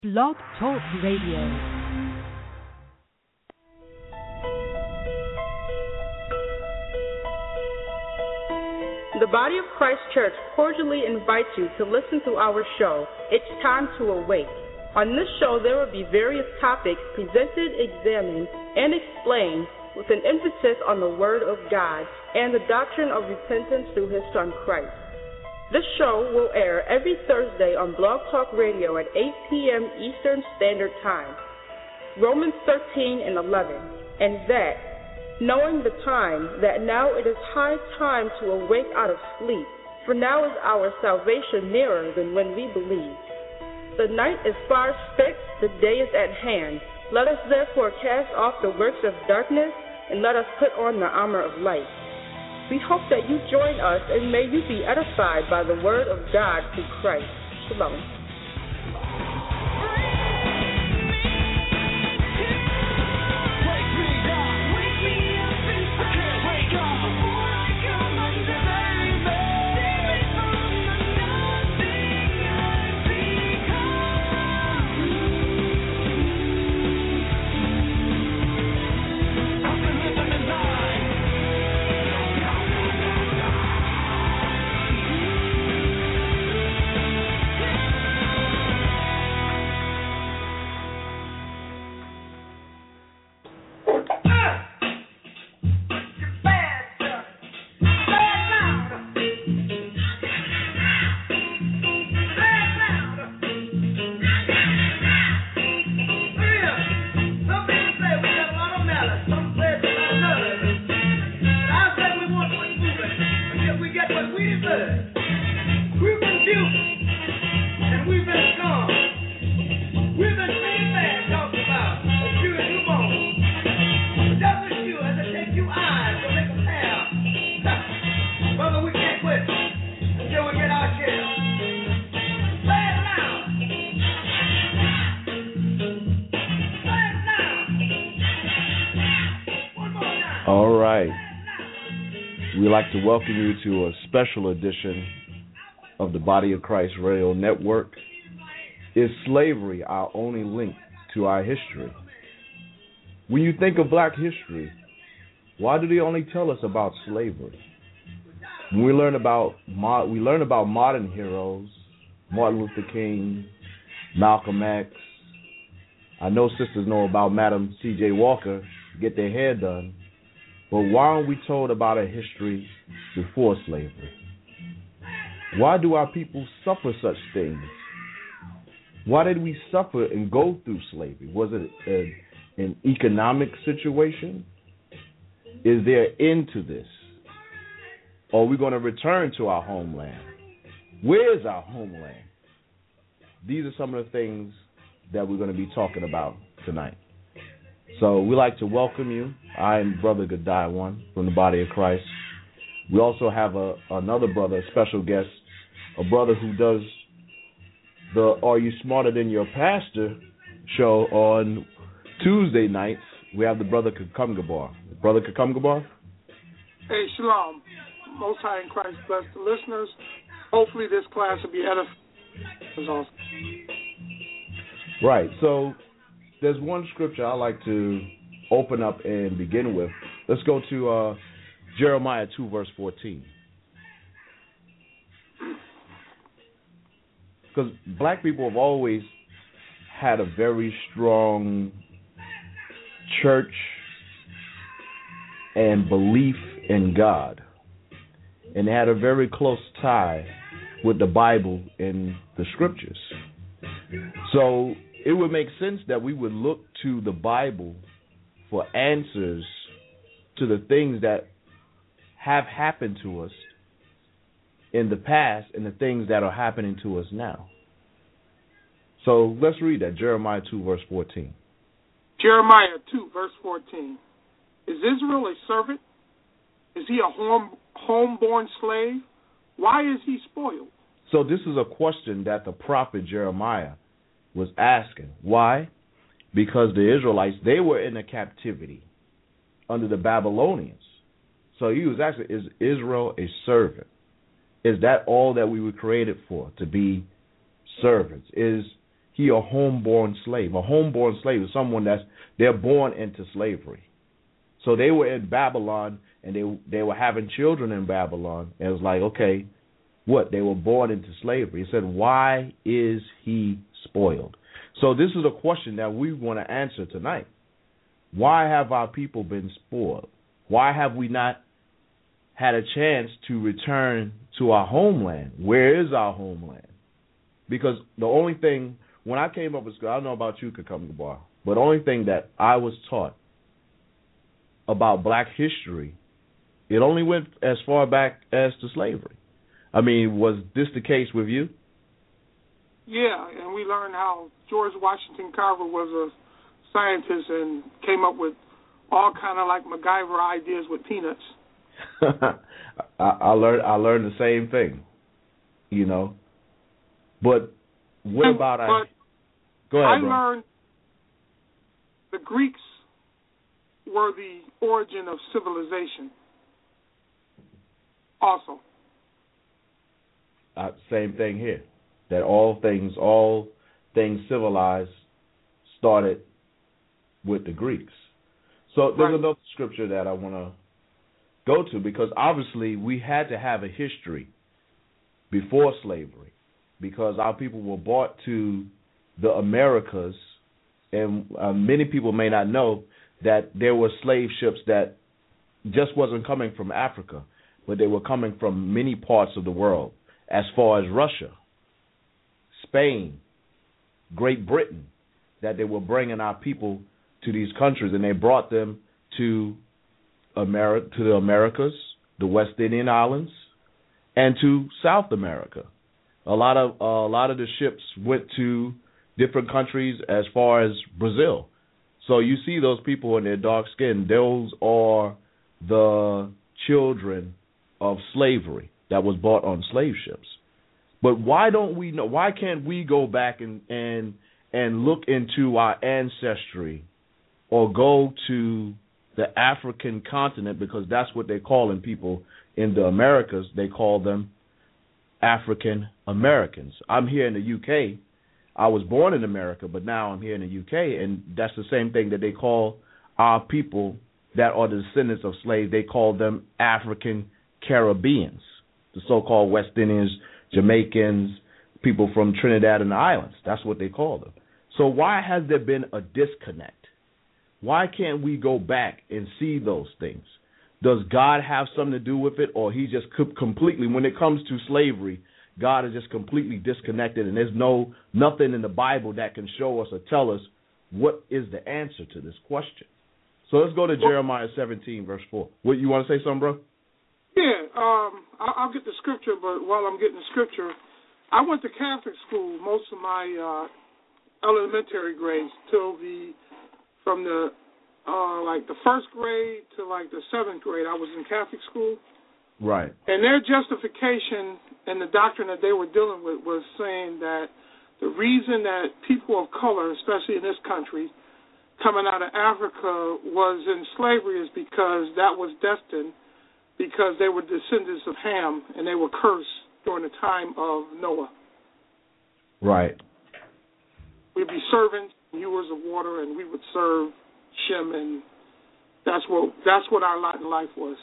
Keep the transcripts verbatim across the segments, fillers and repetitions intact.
Blog Talk Radio. The Body of Christ Church cordially invites you to listen to our show, It's Time to Awake. On this show, there will be various topics presented, examined, and explained with an emphasis on the Word of God and the doctrine of repentance through His Son Christ. This show will air every Thursday on Blog Talk Radio at eight p.m. Eastern Standard Time. Romans thirteen and eleven, and that, knowing the time, that now it is high time to awake out of sleep, for now is our salvation nearer than when we believed. The night is far spent, the day is at hand. Let us therefore cast off the works of darkness, and let us put on the armor of light. We hope that you join us, and may you be edified by the word of God through Christ. Shalom. We'd like to welcome you to a special edition of the Body of Christ Radio Network. Is slavery our only link to our history? When you think of black history, why do they only tell us about slavery? When we learn about we learn about modern heroes, Martin Luther King, Malcolm X. I know sisters know about Madam C J Walker, get their hair done. But why aren't we told about a history before slavery? Why do our people suffer such things? Why did we suffer and go through slavery? Was it a, an economic situation? Is there an end to this? Or are we going to return to our homeland? Where is our homeland? These are some of the things that we're going to be talking about tonight. So we'd like to welcome you. I am Brother Godai One from the Body of Christ. We also have a, another brother, a special guest, a brother who does the Are You Smarter Than Your Pastor show on Tuesday nights. We have the Brother Kakumgabar. Brother Kakumgabar? Hey, shalom. Most High in Christ bless the listeners. Hopefully this class will be edifying. That's awesome. Right, so there's one scripture I like to open up and begin with. Let's go to uh, Jeremiah two, verse fourteen. Because black people have always had a very strong church and belief in God. And they had a very close tie with the Bible and the scriptures. So it would make sense that we would look to the Bible for answers to the things that have happened to us in the past and the things that are happening to us now. So let's read that, Jeremiah two, verse fourteen. Jeremiah two, verse fourteen. Is Israel a servant? Is he a home, homeborn slave? Why is he spoiled? So this is a question that the prophet Jeremiah was asking. Why? Because the Israelites, they were in a captivity under the Babylonians. So he was asking, is Israel a servant? Is that all that we were created for, to be servants? Is he a homeborn slave. A homeborn slave is someone that's they're born into slavery. So they were in Babylon and they they were having children in Babylon. And it was like, okay, what? They were born into slavery. It said, why is he spoiled? So this is a question that we want to answer tonight. Why have our people been spoiled? Why have we not had a chance to return to our homeland? Where is our homeland? Because the only thing, when I came up with school, I don't know about you, Kakamgabar, but the only thing that I was taught about black history, it only went as far back as to slavery. I mean, was this the case with you? Yeah, and we learned how George Washington Carver was a scientist and came up with all kind of like MacGyver ideas with peanuts. I, I learned I learned the same thing, you know. But what and, about I? Go ahead, I bro. learned the Greeks were the origin of civilization. Also, uh, same thing here. That all things, all things civilized, started with the Greeks. So there's right. another scripture that I want to go to, because obviously we had to have a history before slavery, because our people were brought to the Americas, and uh, many people may not know that there were slave ships that just wasn't coming from Africa, but they were coming from many parts of the world, as far as Russia, Spain, Great Britain, that they were bringing our people to these countries, and they brought them to America, to the Americas, the West Indian Islands, and to South America. A lot of uh, a lot of the ships went to different countries as far as Brazil. So you see those people in their dark skin; those are the children of slavery that was bought on slave ships. But why don't we know? Why can't we go back and and and look into our ancestry, or go to the African continent, because that's what they're calling people in the Americas. They call them African Americans. I'm here in the U K. I was born in America, but now I'm here in the U K, and that's the same thing that they call our people that are the descendants of slaves. They call them African Caribbeans, the so-called West Indians, Jamaicans, people from Trinidad and the islands. That's what they call them. So why has there been a disconnect? Why can't we go back and see those things? Does God have something to do with it, or he just completely, when it comes to slavery, God is just completely disconnected, and there's no nothing in the Bible that can show us or tell us what is the answer to this question? So let's go to Jeremiah seventeen, verse four. What, you want to say something, bro? Yeah, um, I'll, I'll get the scripture, but while I'm getting the scripture, I went to Catholic school most of my uh, elementary grades till the from the uh, like the first grade to like the seventh grade. I was in Catholic school. Right. And their justification and the doctrine that they were dealing with was saying that the reason that people of color, especially in this country, coming out of Africa was in slavery is because that was destined, because they were descendants of Ham and they were cursed during the time of Noah. Right. We'd be servants, hewers of water, and we would serve Shem, and that's what that's what our lot in life was.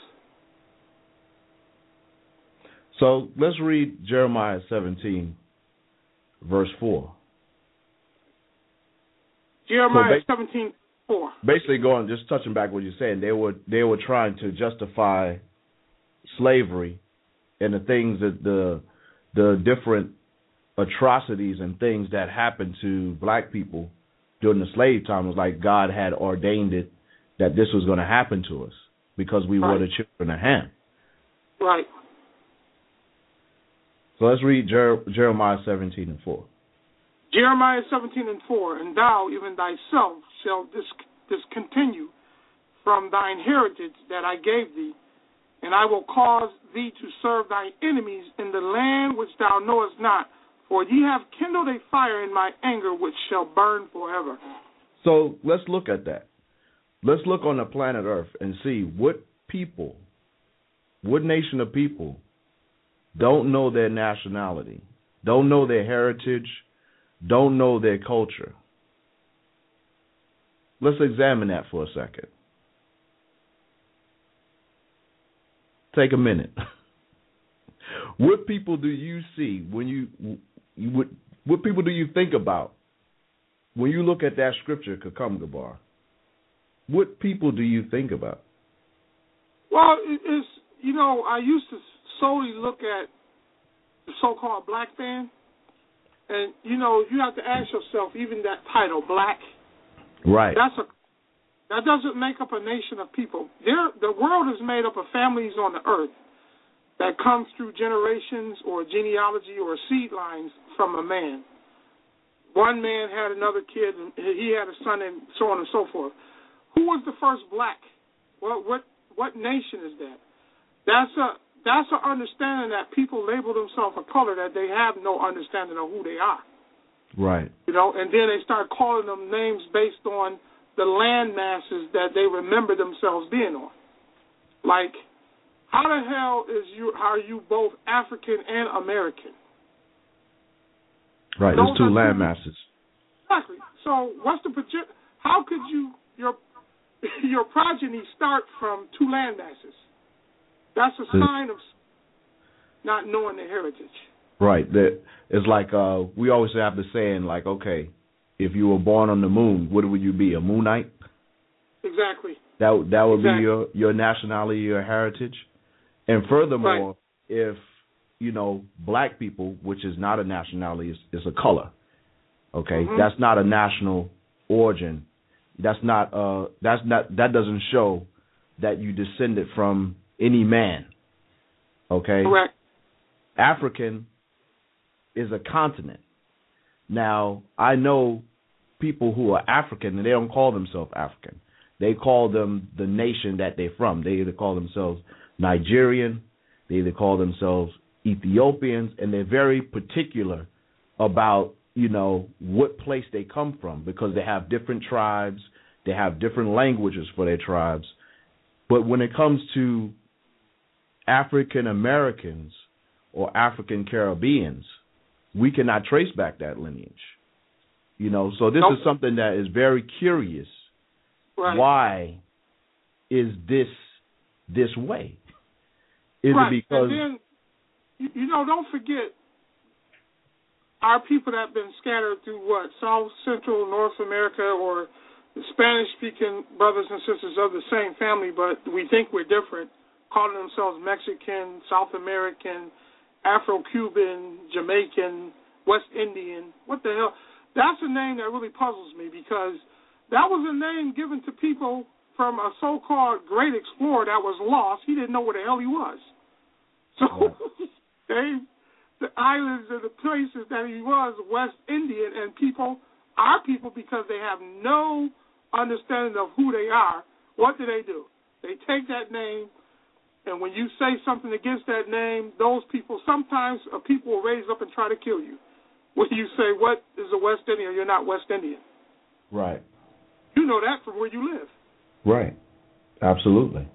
So let's read Jeremiah seventeen, verse four. Jeremiah so seventeen, four. Basically, going just touching back what you're saying, they were they were trying to justify slavery and the things that the the different atrocities and things that happened to black people during the slave time. It was like God had ordained it that this was going to happen to us because we right. were the children of Ham. Right. So let's read Jer- Jeremiah seventeen and four. Jeremiah seventeen and four, and thou even thyself shalt dis- discontinue from thine heritage that I gave thee, and I will cause thee to serve thine enemies in the land which thou knowest not, for ye have kindled a fire in my anger which shall burn forever. So let's look at that. Let's look on the planet Earth and see what people, what nation of people don't know their nationality, don't know their heritage, don't know their culture. Let's examine that for a second. Take a minute. What people do you see when you, you what, what people do you think about when you look at that scripture, Kakam Gabar? What people do you think about? Well, it's, you know, I used to solely look at the so-called black man, and, you know, you have to ask yourself, even that title, black, right? That's a that doesn't make up a nation of people. There, the world is made up of families on the earth that comes through generations or genealogy or seed lines from a man. One man had another kid, and he had a son, and so on and so forth. Who was the first black? Well, what what nation is that? That's a that's an understanding that people label themselves a color that they have no understanding of who they are. Right. You know, and then they start calling them names based on the land masses that they remember themselves being on. Like, how the hell is you are you both African and American? Right, Those there's two land two, masses. Exactly. So what's the how could you your your progeny start from two land masses? That's a sign of not knowing their heritage. Right. That it's like uh, we always have the saying, like, okay, if you were born on the moon, what would you be? A Moonite? Exactly. That that would exactly. be your your nationality, your heritage. And furthermore, right. if you know black people, which is not a nationality, is, is a color. Okay, mm-hmm. That's not a national origin. That's not uh that's not that doesn't show that you descended from any man. Okay? Correct. African is a continent. Now, I know people who are African and they don't call themselves African. They call them the nation that they're from. They either call themselves Nigerian, they either call themselves Ethiopians, and they're very particular about, you know, what place they come from because they have different tribes, they have different languages for their tribes. But when it comes to African Americans or African Caribbeans, we cannot trace back that lineage. You know, so this nope. is something that is very curious. Right. Why is this this way? Is right. it because... And then, you know, don't forget, our people that have been scattered through what, South, Central, North America, or the Spanish-speaking brothers and sisters of the same family, but we think we're different, calling themselves Mexican, South American, Afro-Cuban, Jamaican, West Indian. What the hell? That's a name that really puzzles me because that was a name given to people from a so-called great explorer that was lost. He didn't know where the hell he was. So they, the islands and the places that he was, West Indian, and people, our people, because they have no understanding of who they are, what do they do? They take that name, and when you say something against that name, those people, sometimes uh, people will raise up and try to kill you. When you say, what is a West Indian, you're not West Indian. Right. You know that from where you live. Right. Absolutely.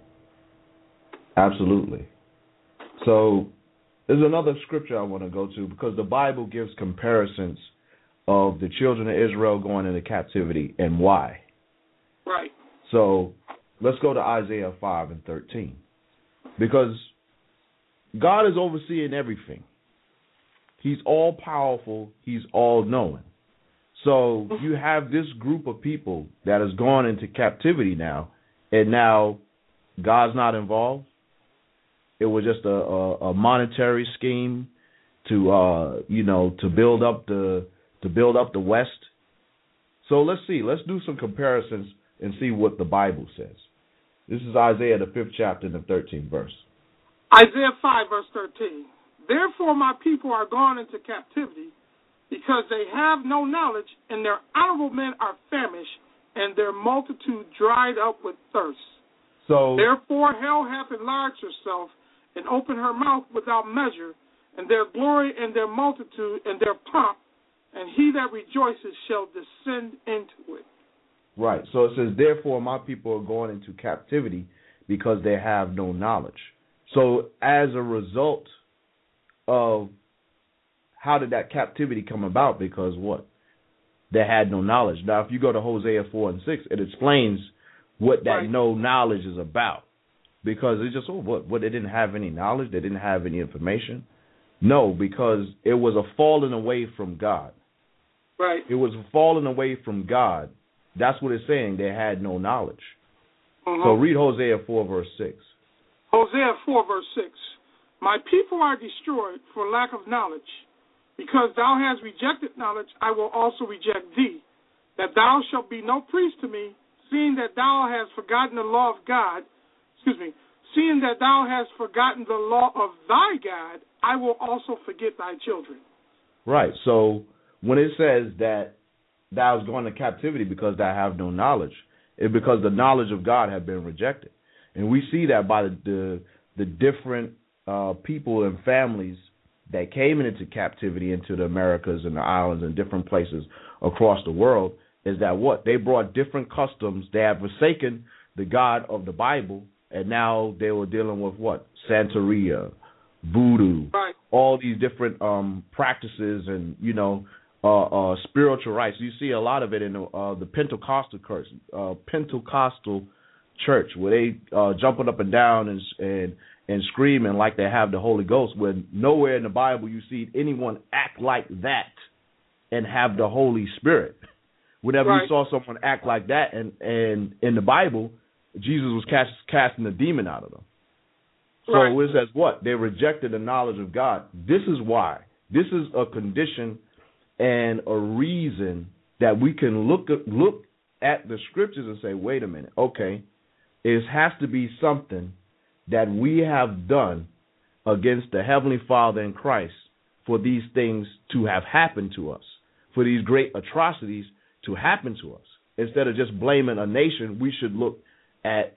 Absolutely. So there's another scripture I want to go to because the Bible gives comparisons of the children of Israel going into captivity and why. Right. So let's go to Isaiah five and thirteen. Because God is overseeing everything. He's all powerful. He's all knowing. So you have this group of people that has gone into captivity now, and now God's not involved. It was just a, a, a monetary scheme to, uh, you know, to build up the to build up the West. So let's see. Let's do some comparisons and see what the Bible says. This is Isaiah, the fifth chapter, and the thirteenth verse. Isaiah five, verse thirteen. Therefore my people are gone into captivity, because they have no knowledge, and their honorable men are famished, and their multitude dried up with thirst. So therefore hell hath enlarged herself, and opened her mouth without measure, and their glory and their multitude and their pomp, and he that rejoices shall descend into it. Right. So it says, therefore my people are going into captivity because they have no knowledge. So as a result of how did that captivity come about? Because what? that had no knowledge. Now, if you go to Hosea four and six, it explains what that Right. no knowledge is about. Because it's just, oh, what, what, they didn't have any knowledge? They didn't have any information? No, because it was a falling away from God. Right. It was a falling away from God. That's what it's saying. They had no knowledge. Mm-hmm. So read Hosea four, verse six. Hosea four, verse six. My people are destroyed for lack of knowledge. Because thou hast rejected knowledge, I will also reject thee, that thou shalt be no priest to me, seeing that thou hast forgotten the law of God. Excuse me. Seeing that thou hast forgotten the law of thy God, I will also forget thy children. Right. So when it says that thou hast gone to captivity because thou have no knowledge, it's because the knowledge of God have been rejected. And we see that by the the, the different uh, people and families that came into captivity into the Americas and the islands and different places across the world, is that what? They brought different customs. They have forsaken the God of the Bible, and now they were dealing with what? Santeria, voodoo, right. all these different um, practices and, you know, uh, uh, spiritual rites. You see a lot of it in the, uh, the Pentecostal church, uh, Pentecostal church, where they uh, jumping up and down and and and screaming like they have the Holy Ghost, when nowhere in the Bible you see anyone act like that and have the Holy Spirit. Whenever right. you saw someone act like that, and, and in the Bible, Jesus was cast, casting a demon out of them. So right. it says what? They rejected the knowledge of God. This is why. This is a condition and a reason that we can look at, look at the scriptures and say, wait a minute, okay, it has to be something that we have done against the Heavenly Father in Christ for these things to have happened to us, for these great atrocities to happen to us. Instead of just blaming a nation, we should look at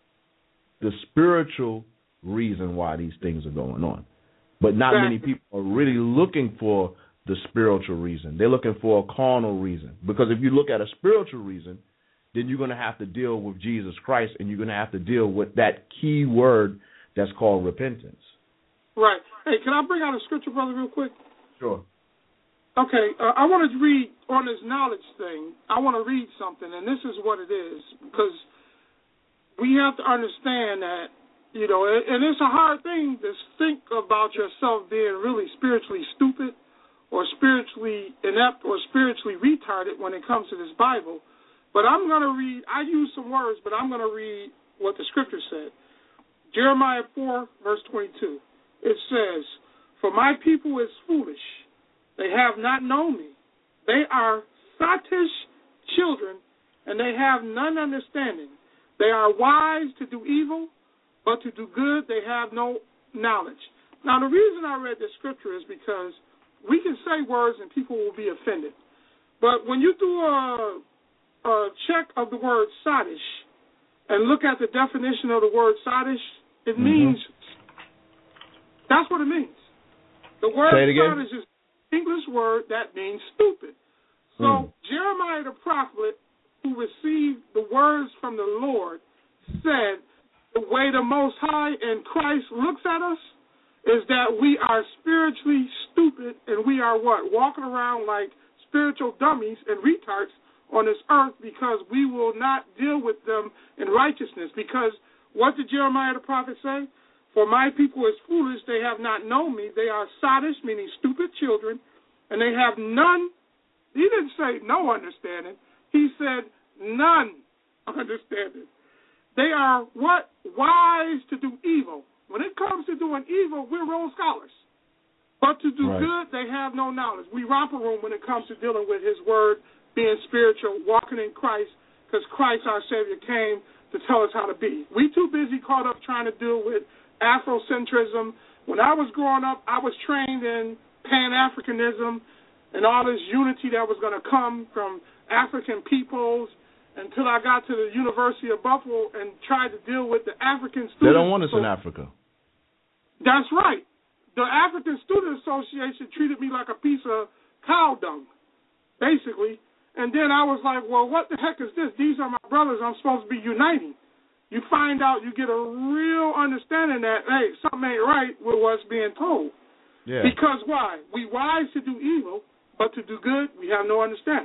the spiritual reason why these things are going on. But not right. many people are really looking for the spiritual reason. They're looking for a carnal reason. Because if you look at a spiritual reason, then you're going to have to deal with Jesus Christ, and you're going to have to deal with that key word that's called repentance. Right. Hey, can I bring out a scripture, brother, real quick? Sure. Okay, uh, I want to read on this knowledge thing. I want to read something, and this is what it is, because we have to understand that, you know, and it's a hard thing to think about yourself being really spiritually stupid or spiritually inept or spiritually retarded when it comes to this Bible. But I'm going to read, I use some words, but I'm going to read what the scripture said. Jeremiah four, verse twenty-two. It says, for my people is foolish. They have not known me. They are sottish children, and they have none understanding. They are wise to do evil, but to do good they have no knowledge. Now, the reason I read this scripture is because we can say words and people will be offended. But when you do a Uh, check of the word sottish and look at the definition of the word sottish, it mm-hmm. means, that's what it means. The word sottish is an English word that means stupid. So mm. Jeremiah the prophet, who received the words from the Lord, said the way the Most High and Christ looks at us is that we are spiritually stupid, and we are what? Walking around like spiritual dummies and retards on this earth, because we will not deal with them in righteousness. Because what did Jeremiah the prophet say? For my people is foolish, they have not known me. They are sottish, meaning stupid children, and they have none. He didn't say no understanding. He said none understanding. They are what? Wise to do evil. When it comes to doing evil, we're Rhodes Scholars. But to do right. good, they have no knowledge. We romper room when it comes to dealing with his word, being spiritual, walking in Christ, because Christ, our Savior, came to tell us how to be. We too busy caught up trying to deal with Afrocentrism. When I was growing up, I was trained in Pan-Africanism and all this unity that was going to come from African peoples until I got to the University of Buffalo and tried to deal with the African students. They don't want us in Africa. That's right. The African Student Association treated me like a piece of cow dung, basically. And then I was like, well, what the heck is this? These are my brothers. I'm supposed to be uniting. You find out, you get a real understanding that, hey, something ain't right with what's being told. Yeah. Because why? We wise to do evil, but to do good, we have no understanding.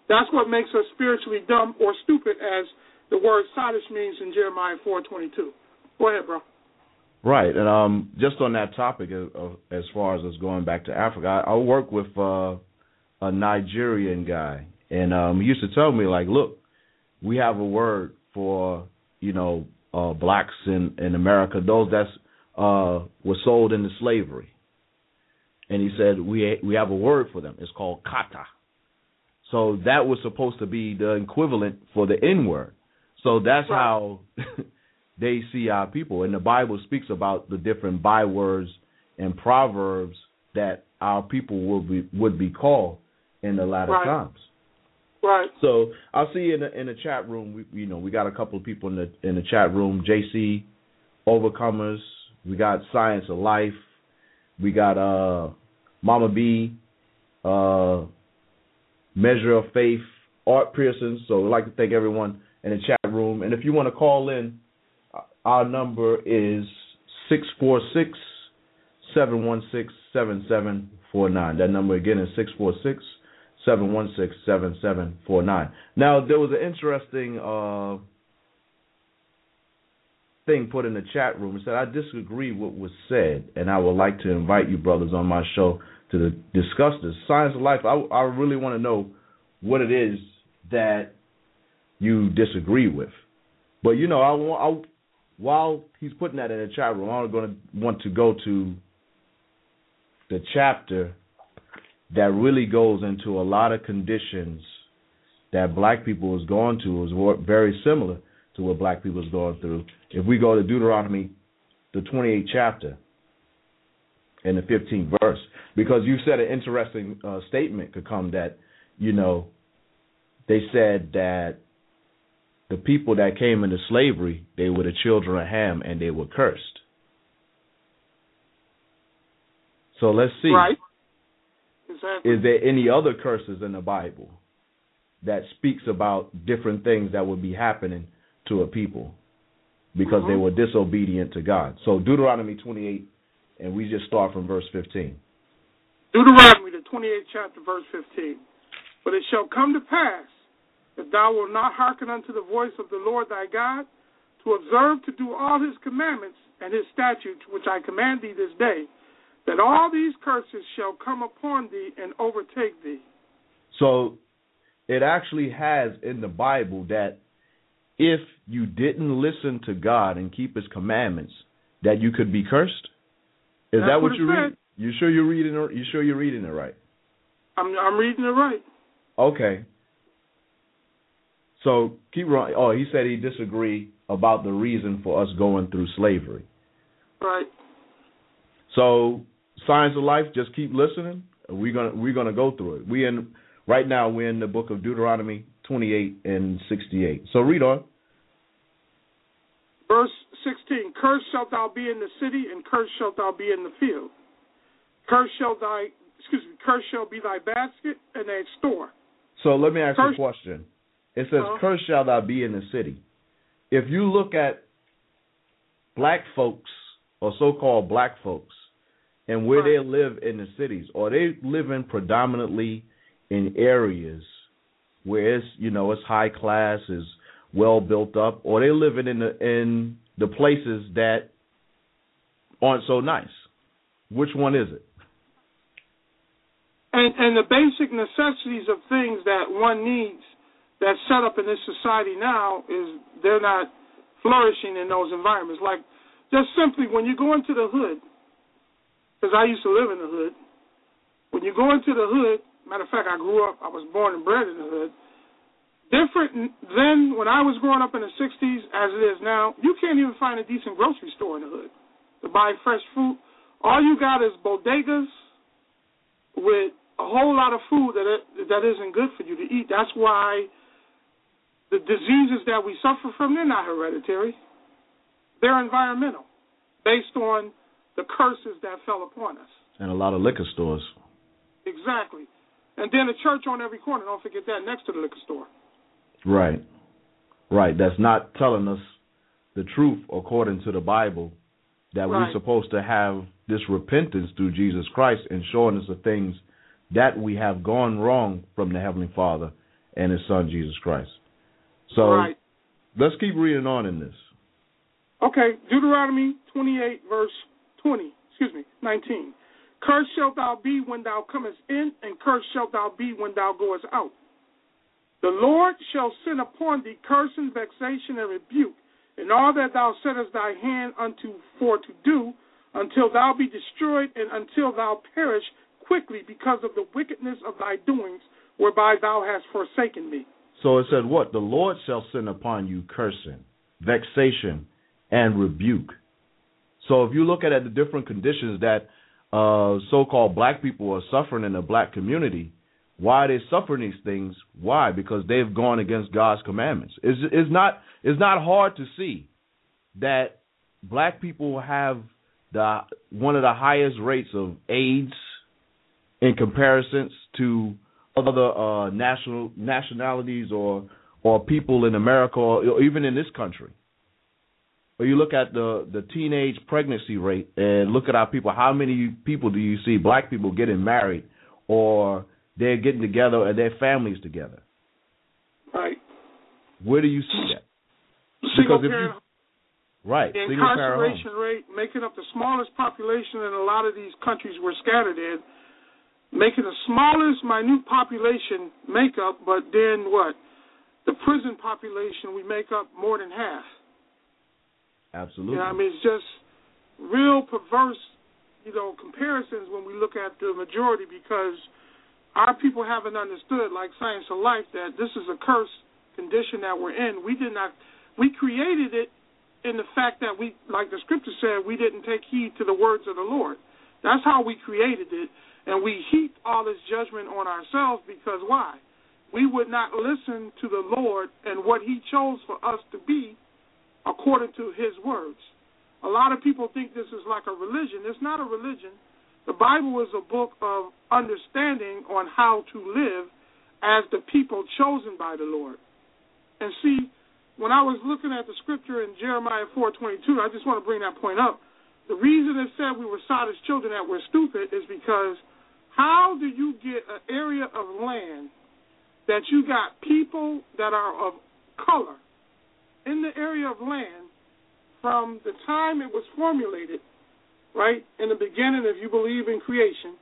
That's what makes us spiritually dumb or stupid, as the word sadish means in Jeremiah four twenty-two. Go ahead, bro. Right, and um, just on that topic, of, of, as far as us going back to Africa, I, I work with uh, a Nigerian guy, and um, he used to tell me, like, look, we have a word for, you know, uh, blacks in, in America, those that uh, were sold into slavery. And he said, we we have a word for them. It's called kata. So that was supposed to be the equivalent for the N-word. So that's right. how they see our people. And the Bible speaks about the different bywords and proverbs that our people will be, would be called in the latter right. times. Right. So I'll see you in the in the chat room. We, you know, we got a couple of people in the in the chat room. J C, Overcomers. We got Science of Life. We got uh, Mama B, uh, Measure of Faith, Art Pearson. So we'd like to thank everyone in the chat room. And if you want to call in, our number is six four six, seven one six, seven seven four nine. That number again is six four six, seven one six, seven seven four nine. Now, there was an interesting uh, thing put in the chat room. It said, I disagree with what was said, and I would like to invite you brothers on my show to the, discuss this. Science of Life, I, I really want to know what it is that you disagree with. But, you know, I, I, while he's putting that in the chat room, I'm going to want to go to the chapter that really goes into a lot of conditions that black people is going to, is very similar to what black people is going through. If we go to Deuteronomy, the twenty-eighth chapter, and the fifteenth verse, because you said an interesting uh, statement could come that, you know, they said that the people that came into slavery, they were the children of Ham, and they were cursed. So let's see. Right. Exactly. Is there any other curses in the Bible that speaks about different things that would be happening to a people because mm-hmm. they were disobedient to God? So Deuteronomy twenty-eight, and we just start from verse fifteen. Deuteronomy, the twenty-eighth chapter, verse fifteen. But it shall come to pass, if thou wilt not hearken unto the voice of the Lord thy God, to observe to do all his commandments and his statutes, which I command thee this day, that all these curses shall come upon thee and overtake thee. So it actually has in the Bible that if you didn't listen to God and keep his commandments, that you could be cursed? Is That's that what, what you read? Said. You sure you're reading it? You sure you're reading it right? I'm I'm reading it right. Okay. So keep running. Oh, he said he disagreed about the reason for us going through slavery. Right. So Science of Life, just keep listening. We're gonna we're gonna go through it. We in right now we're in the book of Deuteronomy twenty-eight and sixty-eight. So read on. Verse sixteen, cursed shalt thou be in the city, and cursed shalt thou be in the field. Cursed shall thy excuse me, cursed shall be thy basket and thy store. So let me ask cursed, you a question. It says, uh, cursed shall thou be in the city. If you look at black folks or so-called black folks and where right. they live in the cities, or they live in predominantly in areas where it's, you know, it's high class, is well built up, or they living in the in the places that aren't so nice. Which one is it? And and the basic necessities of things that one needs that's set up in this society now is they're not flourishing in those environments. Like, just simply when you go into the hood, because I used to live in the hood, when you go into the hood, matter of fact, I grew up, I was born and bred in the hood, different then when I was growing up in the sixties as it is now, you can't even find a decent grocery store in the hood to buy fresh fruit. All you got is bodegas with a whole lot of food that it, that isn't good for you to eat. That's why the diseases that we suffer from, they're not hereditary. They're environmental, based on the curses that fell upon us. And a lot of liquor stores. Exactly. And then a church on every corner, don't forget that, next to the liquor store. Right. Right. That's not telling us the truth according to the Bible, that right. we're supposed to have this repentance through Jesus Christ and showing us the things that we have gone wrong from the Heavenly Father and his son, Jesus Christ. So right. let's keep reading on in this. Okay, Deuteronomy twenty-eight, verse twenty, excuse me, nineteen. Cursed shalt thou be when thou comest in, and cursed shalt thou be when thou goest out. The Lord shall send upon thee curse and vexation and rebuke, in all that thou settest thy hand unto for to do, until thou be destroyed, and until thou perish quickly because of the wickedness of thy doings, whereby thou hast forsaken me. So it said what? The Lord shall send upon you cursing, vexation, and rebuke. So if you look at, at the different conditions that uh, so-called black people are suffering in the black community, why are they suffering these things? Why? Because they've gone against God's commandments. It's, it's not it's not hard to see that black people have the one of the highest rates of AIDS in comparisons to other uh, national nationalities or or people in America or even in this country. Or you look at the, the teenage pregnancy rate and look at our people. How many people do you see, black people, getting married or they're getting together and their families together? Right. Where do you see that? Single because if parent, you, right. the single incarceration rate making up the smallest population in a lot of these countries we're scattered in, making the smallest minute population makeup, but then what? The prison population we make up more than half. Absolutely. You know, I mean, it's just real perverse, you know, comparisons when we look at the majority, because our people haven't understood, like Science of Life, that this is a cursed condition that we're in. We did not, we created it in the fact that we, like the scripture said, we didn't take heed to the words of the Lord. That's how we created it, and we heaped all this judgment on ourselves because why? We would not listen to the Lord and what he chose for us to be according to his words. A lot of people think this is like a religion. It's not a religion. The Bible is a book of understanding on how to live as the people chosen by the Lord. And see, when I was looking at the scripture in Jeremiah four twenty-two, I just want to bring that point up. The reason it said we were Sodom's children, that we're stupid, is because how do you get an area of land that you got people that are of color in the area of land from the time it was formulated, right, in the beginning, if you believe in creation,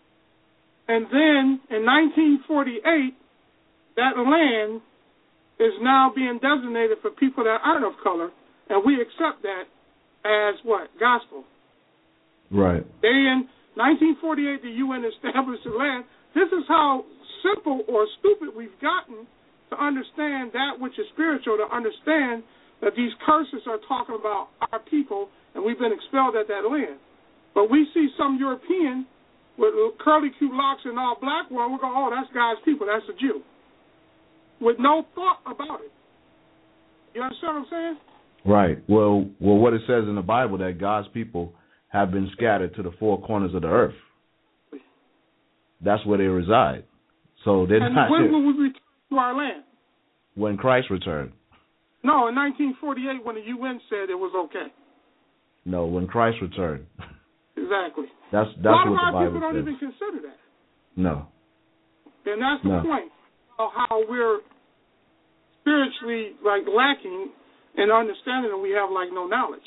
and then in nineteen forty-eight, that land is now being designated for people that aren't of color, and we accept that as what? Gospel. Right. They in nineteen forty-eight, the U N established the land. This is how simple or stupid we've gotten to understand that which is spiritual, to understand that these curses are talking about our people, and we've been expelled at that land. But we see some European with curly Q locks and all black one, we go, oh, that's God's people, that's a Jew, with no thought about it. You understand what I'm saying? Right. Well, well, what it says in the Bible, that God's people have been scattered to the four corners of the earth. That's where they reside. So they're and not. when will we return to our land? When Christ returned. No, in nineteen forty-eight, when the U N said it was okay. No, when Christ returned. Exactly. That's that's a lot what of our the Bible people don't says. even consider that. No. And that's the no. point of how we're spiritually like lacking in understanding, and we have like no knowledge.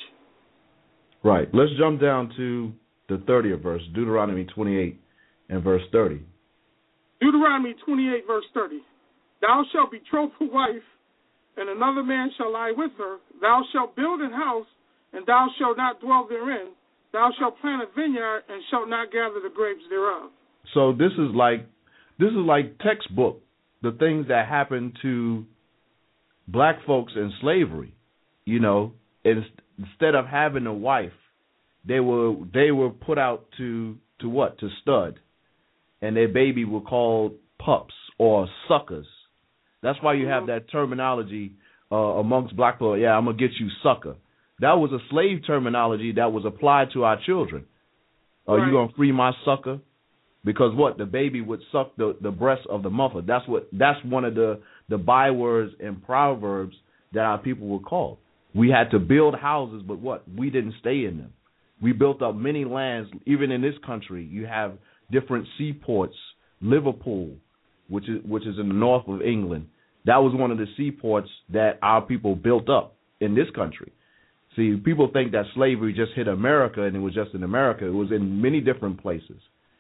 Right. Let's jump down to the thirtieth verse, Deuteronomy twenty-eight and verse thirty. Deuteronomy twenty-eight, verse thirty. Thou shalt betroth a wife, and another man shall lie with her. Thou shalt build an house, and thou shalt not dwell therein. Thou shalt plant a vineyard, and shalt not gather the grapes thereof. So this is like this is like textbook, the things that happened to black folks in slavery. You know, it's, instead of having a wife, they were they were put out to to what? To stud, and their baby were called pups or suckers. That's why you have that terminology uh, amongst black people. Yeah, I'm gonna get you, sucker. That was a slave terminology that was applied to our children. Are right. you gonna free my sucker? Because what? The baby would suck the, the breast of the mother. That's what. That's one of the the bywords and proverbs that our people were called. We had to build houses, but what? We didn't stay in them. We built up many lands. Even in this country, you have different seaports. Liverpool, which is which is in the north of England. That was one of the seaports that our people built up in this country. See, people think that slavery just hit America and it was just in America. It was in many different places.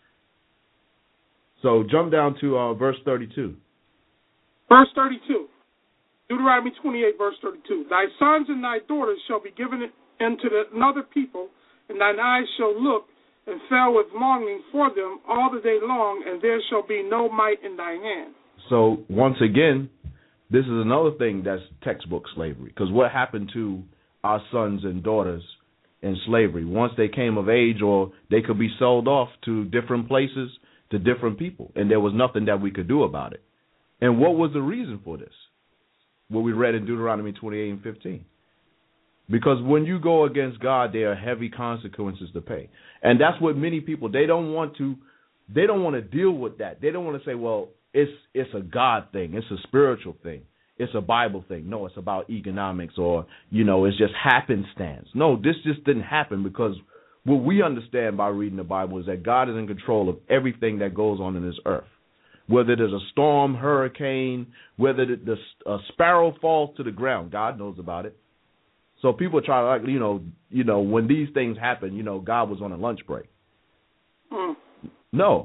So jump down to uh, verse thirty-two. Verse thirty-two. Deuteronomy twenty-eight, verse thirty-two. Thy sons and thy daughters shall be given unto another people, and thine eyes shall look and fell with longing for them all the day long, and there shall be no might in thy hand. So once again, this is another thing that's textbook slavery. Because what happened to our sons and daughters in slavery? Once they came of age, or they could be sold off to different places, to different people, and there was nothing that we could do about it. And what was the reason for this? What we read in Deuteronomy twenty-eight and fifteen. Because when you go against God, there are heavy consequences to pay. And that's what many people, they don't want to, they don't want to deal with that. They don't want to say, well, it's it's a God thing. It's a spiritual thing. It's a Bible thing. No, it's about economics, or, you know, it's just happenstance. No, this just didn't happen, because what we understand by reading the Bible is that God is in control of everything that goes on in this earth. Whether there's a storm, hurricane, whether the, the a sparrow falls to the ground, God knows about it. So people try to, like, you know, you know, when these things happen, you know, God was on a lunch break. Mm. No.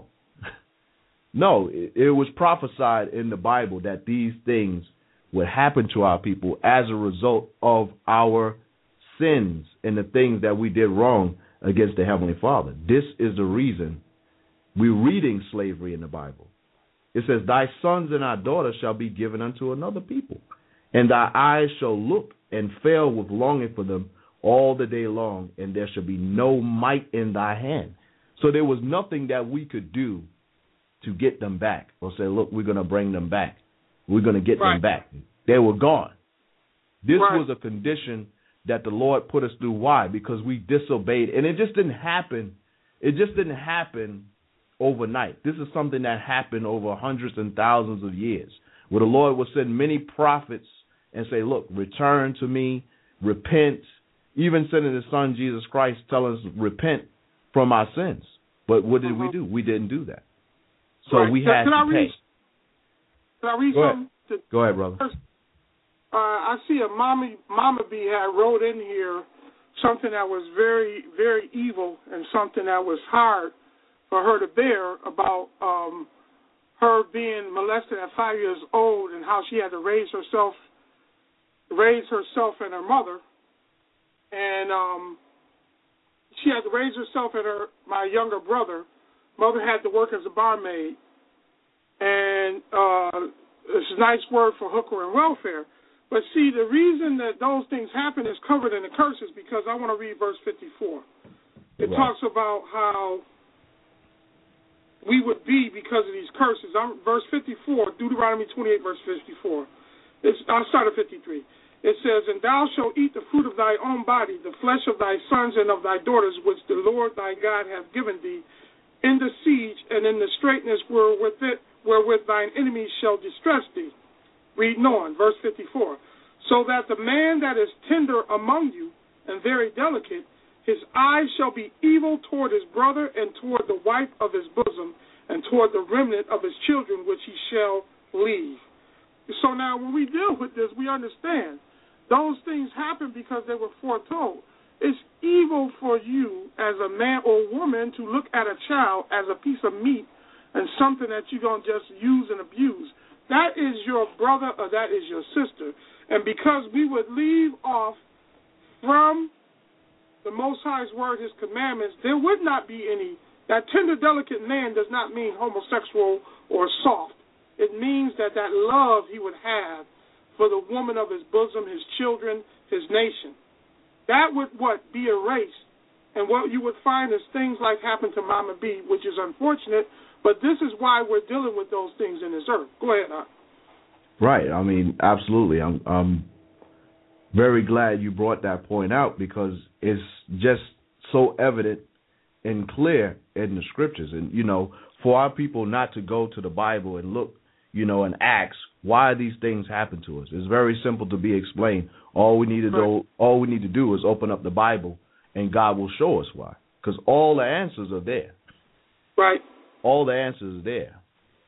No, it, it was prophesied in the Bible that these things would happen to our people as a result of our sins and the things that we did wrong against the Heavenly Father. This is the reason we're reading slavery in the Bible. It says, thy sons and thy daughters shall be given unto another people, and thy eyes shall look and fail with longing for them all the day long, and there shall be no might in thy hand. So there was nothing that we could do to get them back, or say, look, we're going to bring them back. We're going to get right. them back. They were gone. This right. was a condition that the Lord put us through. Why? Because we disobeyed. And it just didn't happen. It just didn't happen overnight. This is something that happened over hundreds and thousands of years, where the Lord would send many prophets and say, look, return to me, repent, even sending his son Jesus Christ telling us repent from our sins. But what did uh-huh. we do? We didn't do that. So right. we can, had can to I pay. Read, can I read Go something? Ahead. To, Go ahead, brother. Uh, I see a Mama, Mama B had wrote in here something that was very, very evil, and something that was hard for her to bear, about um, her being molested at five years old, and how she had to raise herself, raise herself and her mother, and um, she had to raise herself and her my younger brother. Mother had to work as a barmaid, and uh, it's a nice word for hooker and welfare. But see, the reason that those things happen is covered in the curses, because I want to read verse fifty-four. It right. talks about how we would be because of these curses. I'm, verse fifty-four, Deuteronomy twenty-eight, verse fifty-four. It's, I'll start at fifty-three. It says, and thou shalt eat the fruit of thy own body, the flesh of thy sons and of thy daughters, which the Lord thy God hath given thee, in the siege and in the straitness wherewith, it, wherewith thine enemies shall distress thee. Reading on, verse fifty-four. So that the man that is tender among you and very delicate, his eyes shall be evil toward his brother and toward the wife of his bosom and toward the remnant of his children which he shall leave. So now when we deal with this, we understand those things happen because they were foretold. It's evil for you as a man or woman to look at a child as a piece of meat and something that you're going to just use and abuse. That is your brother or that is your sister. And because we would leave off from the Most High's word, his commandments, there would not be any. That tender, delicate man does not mean homosexual or soft. It means that that love he would have for the woman of his bosom, his children, his nation. That would, what, be erased. And what you would find is things like happened to Mama B, which is unfortunate, but this is why we're dealing with those things in this earth. Go ahead, Doc. Right. I mean, absolutely. I'm, I'm very glad you brought that point out, because it's just so evident and clear in the scriptures. And, you know, for our people not to go to the Bible and look, you know, and ask why these things happen to us. It's very simple to be explained. All we need to do, all we need to do is open up the Bible, and God will show us why. Because all the answers are there. Right. All the answers are there.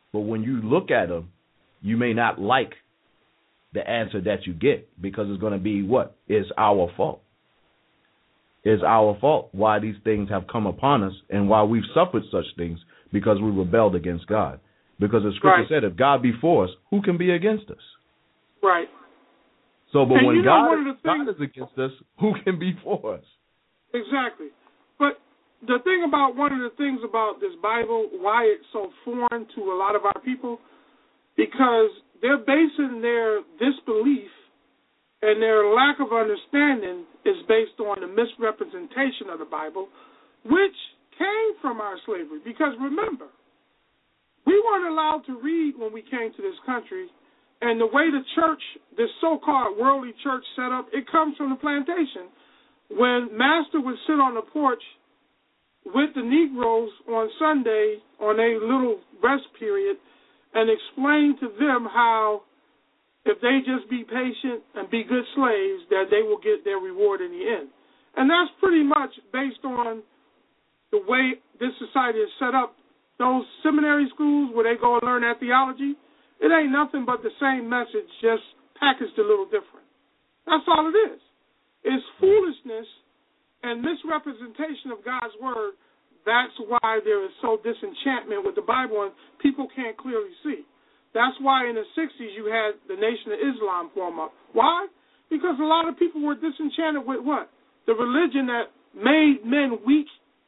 But when you look at them, you may not like the answer that you get because it's going to be what? It's our fault. It's our fault why these things have come upon us and why we've suffered such things because we rebelled against God. Because the scripture right. said, if God be for us, who can be against us? Right. So, but and when you know, God, one of the things, God is against us, who can be for us? Exactly. But the thing about one of the things about this Bible, why it's so foreign to a lot of our people, because they're basing their disbelief and their lack of understanding is based on the misrepresentation of the Bible, which came from our slavery. Because remember, we weren't allowed to read when we came to this country, and the way the church, this so-called worldly church set up, it comes from the plantation. When Master would sit on the porch with the Negroes on Sunday on a little rest period and explain to them how if they just be patient and be good slaves, that they will get their reward in the end. And that's pretty much based on the way this society is set up. Those seminary schools where they go and learn that theology, it ain't nothing but the same message, just packaged a little different. That's all it is. It's foolishness and misrepresentation of God's word. That's why there is so disenchantment with the Bible and people can't clearly see. That's why in the sixties you had the Nation of Islam form up. Why? Because a lot of people were disenchanted with what? The religion that made men weak,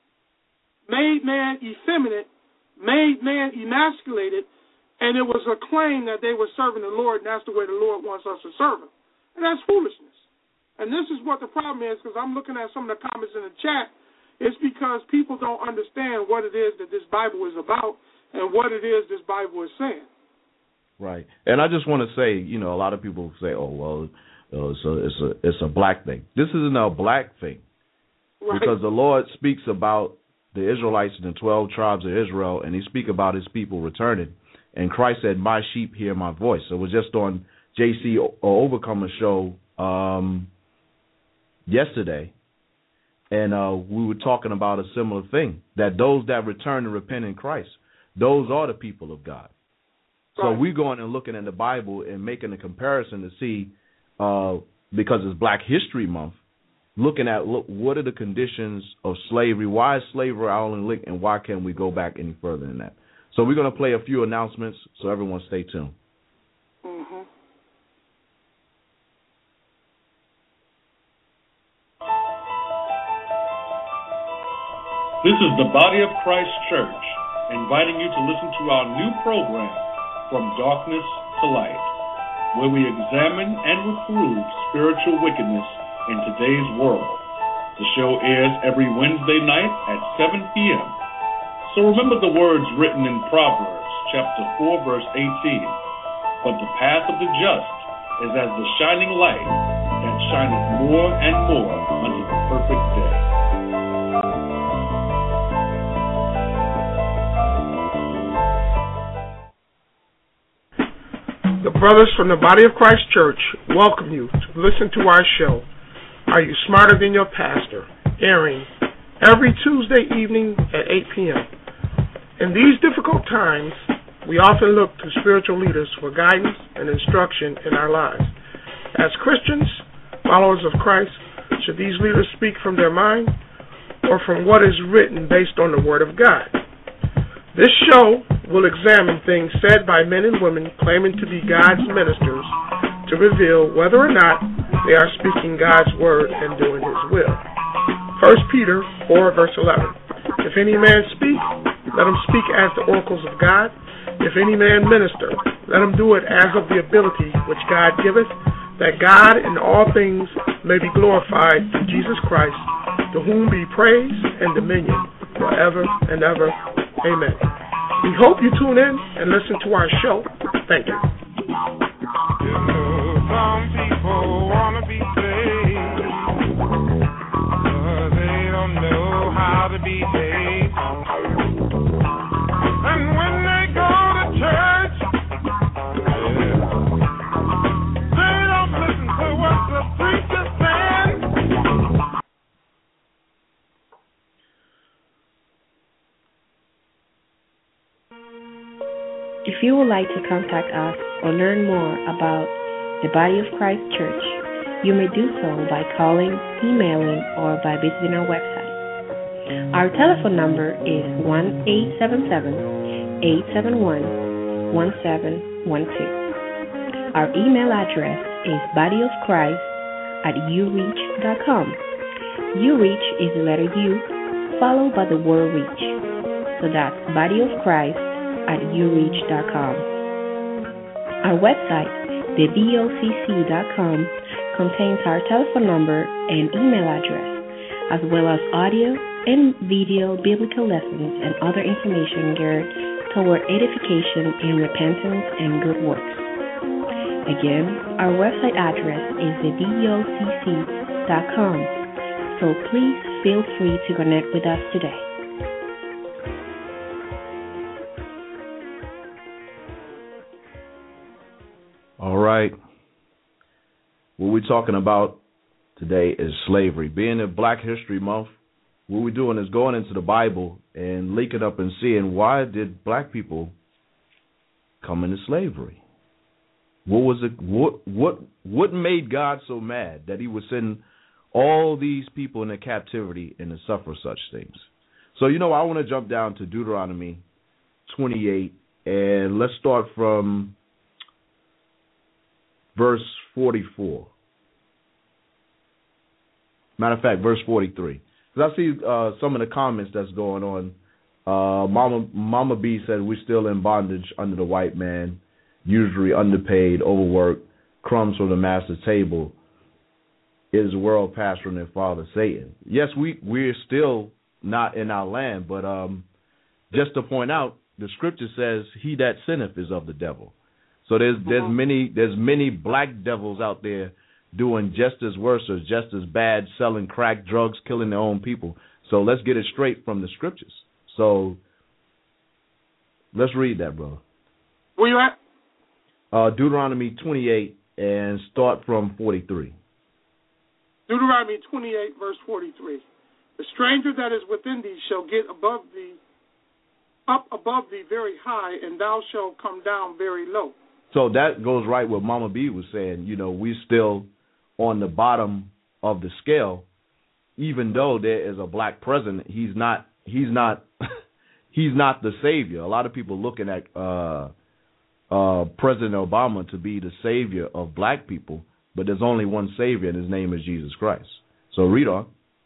made man effeminate, made man emasculated, and it was a claim that they were serving the Lord, and that's the way the Lord wants us to serve him. And that's foolishness. And this is what the problem is, because I'm looking at some of the comments in the chat. It's because people don't understand what it is that this Bible is about and what it is this Bible is saying. Right. And I just want to say, you know, a lot of people say, oh, well, uh, it's, a, it's, a, it's a black thing. This isn't a black thing. Right. Because the Lord speaks about the Israelites and the twelve tribes of Israel, and he speaks about his people returning. And Christ said, my sheep hear my voice. So it was just on J C Overcomer show um, yesterday, and uh, we were talking about a similar thing, that those that return and repent in Christ, those are the people of God. So right. we're going and looking at the Bible and making a comparison to see, uh, because it's Black History Month, looking at look, what are the conditions of slavery, why is slavery our only link, and why can't we go back any further than that? So we're going to play a few announcements, so everyone stay tuned. Mm-hmm. This is the Body of Christ Church, inviting you to listen to our new program, From Darkness to Light, where we examine and reprove spiritual wickedness in today's world. The show airs every Wednesday night at seven p.m. So remember the words written in Proverbs chapter four, verse eighteen. But the path of the just is as the shining light that shineth more and more unto the perfect day. The brothers from the Body of Christ Church welcome you to listen to our show, Are You Smarter Than Your Pastor?, airing every Tuesday evening at eight p.m. In these difficult times, we often look to spiritual leaders for guidance and instruction in our lives. As Christians, followers of Christ, should these leaders speak from their mind or from what is written based on the Word of God? This show will examine things said by men and women claiming to be God's ministers to reveal whether or not they are speaking God's word and doing his will. First Peter four, verse eleven. If any man speak, let him speak as the oracles of God. If any man minister, let him do it as of the ability which God giveth, that God in all things may be glorified through Jesus Christ, to whom be praise and dominion forever and ever. Amen. We hope you tune in and listen to our show. Thank you. You know, some people want to be saved, but they don't know how to behave. And when they go to church, yeah, they don't listen to what the preacher says. If you would like to contact us or learn more about the Body of Christ Church, you may do so by calling, emailing, or by visiting our website. Our telephone number is one eight seven seven, eight seven one, one seven one two. Our email address is bodyofchrist at ureach dot com. Ureach is the letter U followed by the word reach. So that's bodyofchrist at ureach dot com. Our website, the D O C C dot com, contains our telephone number and email address, as well as audio and video biblical lessons and other information geared toward edification in repentance and good works. Again, our website address is the D O C C dot com, so please feel free to connect with us today. All right. What we're talking about today is slavery. Being in Black History Month, what we're doing is going into the Bible and linking up and seeing why did black people come into slavery? What was it? What what what made God so mad that He would send all these people into captivity and to suffer such things? So you know, I want to jump down to Deuteronomy twenty-eight, and let's start from verse forty-four. Matter of fact, verse forty-three. Because I see uh, some of the comments that's going on. Uh, Mama Mama B said we're still in bondage under the white man, usually underpaid, overworked, crumbs from the master's table. Is the world passed from their father Satan? Yes, we we're still not in our land, but um, just to point out, the scripture says, "He that sinneth is of the devil." So there's there's many there's many black devils out there doing just as worse or just as bad, selling crack, drugs, killing their own people. So let's get it straight from the scriptures. So let's read that, brother. Where you at? Uh, Deuteronomy twenty-eight, and start from forty-three. Deuteronomy twenty-eight, verse forty-three. The stranger that is within thee shall get above thee, up above thee very high, and thou shalt come down very low. So that goes right with Mama B was saying. You know, we're still on the bottom of the scale, even though there is a black president. He's not. He's not. He's not the savior. A lot of people looking at uh, uh, President Obama to be the savior of black people, but there's only one savior, and his name is Jesus Christ. So read on.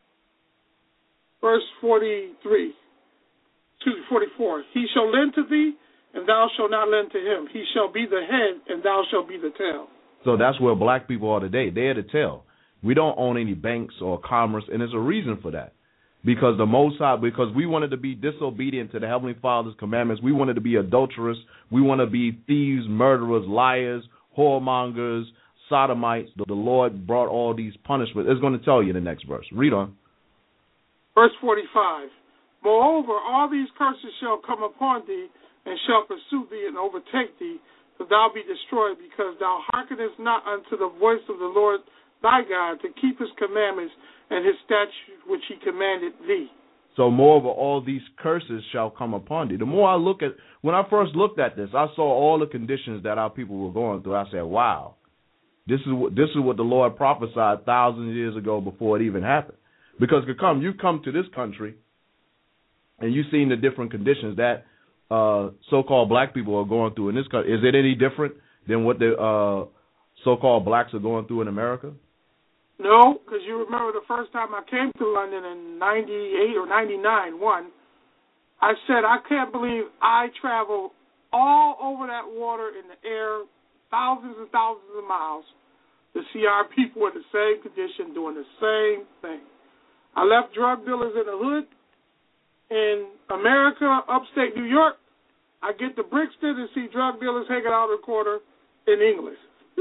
Verse forty-three. Excuse me, forty-four. He shall lend to thee, and thou shalt not lend to him. He shall be the head, and thou shalt be the tail. So that's where black people are today. They're the tail. We don't own any banks or commerce, and there's a reason for that. Because the Most High, because we wanted to be disobedient to the Heavenly Father's commandments. We wanted to be adulterers. We want to be thieves, murderers, liars, whoremongers, sodomites. The Lord brought all these punishments. It's going to tell you in the next verse. Read on. Verse forty-five. Moreover, all these curses shall come upon thee, and shall pursue thee and overtake thee, that thou be destroyed, because thou hearkenest not unto the voice of the Lord thy God, to keep his commandments and his statutes which he commanded thee. So moreover, all these curses shall come upon thee. The more I look at, when I first looked at this, I saw all the conditions that our people were going through. I said, wow, this is what, this is what the Lord prophesied thousands of years ago before it even happened. Because come, you've come to this country, and you've seen the different conditions that uh, so-called black people are going through in this country. Is it any different than what the uh, so-called blacks are going through in America? No, because you remember the first time I came to London in ninety-eight or ninety-nine, one, I said, I can't believe I traveled all over that water in the air, thousands and thousands of miles, to see our people in the same condition doing the same thing. I left drug dealers in the hood in America, upstate New York. I get to Brixton and see drug dealers hanging out in the corner in English.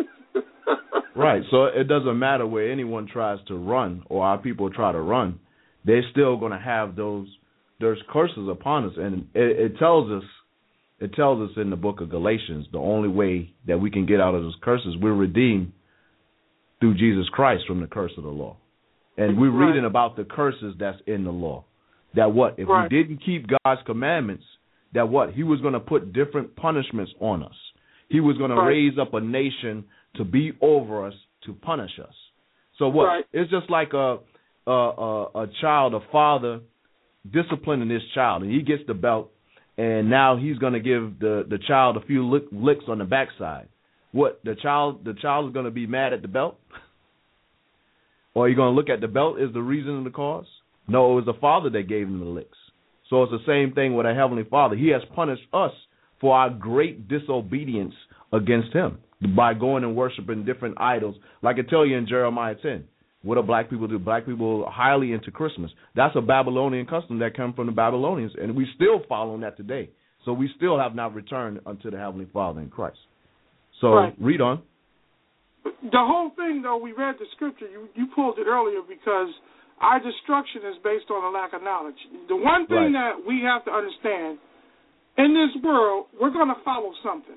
Right, so it doesn't matter where anyone tries to run or our people try to run, they're still going to have those those curses upon us. And it, it tells us it tells us in the book of Galatians, the only way that we can get out of those curses, we're redeemed through Jesus Christ from the curse of the law. And we're right. reading about the curses that's in the law. That what? If right. we didn't keep God's commandments, that what? He was going to put different punishments on us. He was going Right. to raise up a nation to be over us, to punish us. So what? Right. It's just like a, a a a child, a father disciplining his child, and he gets the belt, and now he's going to give the, the child a few lick, licks on the backside. What? The child the child is going to be mad at the belt? Or are you going to look at the belt as the reason and the cause? No, it was the Father that gave him the licks. So it's the same thing with our Heavenly Father. He has punished us for our great disobedience against him by going and worshiping different idols. Like I tell you in Jeremiah ten, what do black people do? Black people are highly into Christmas. That's a Babylonian custom that came from the Babylonians, and we still follow that today. So we still have not returned unto the Heavenly Father in Christ. So Right. read on. The whole thing, though, we read the scripture. You, you pulled it earlier because our destruction is based on a lack of knowledge. The one thing Right. that we have to understand, in this world, we're going to follow something.